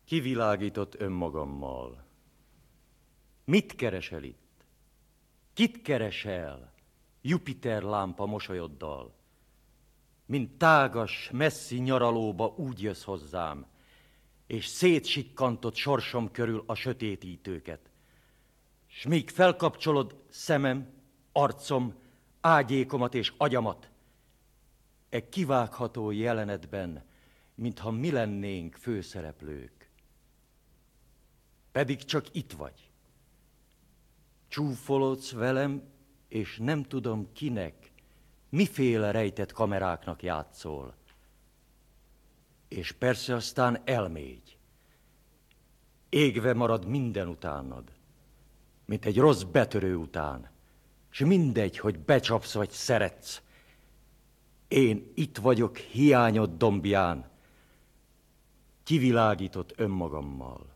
Kivilágított önmagammal. Mit keresel itt? Kit keresel, Jupiter lámpa mosolyoddal? Mint tágas, messzi nyaralóba úgy jössz hozzám, és szétsikkantott sorsom körül a sötétítőket. S míg felkapcsolod szemem, arcom, ágyékomat és agyamat, e kivágható jelenetben, mintha mi lennénk főszereplők. Pedig csak itt vagy. Csúfolodsz velem, és nem tudom kinek, miféle rejtett kameráknak játszol. És persze aztán elmégy. Égve marad minden utánad, mint egy rossz betörő után, s mindegy, hogy becsapsz vagy szeretsz. Én itt vagyok hiányod dombján, kivilágított önmagammal.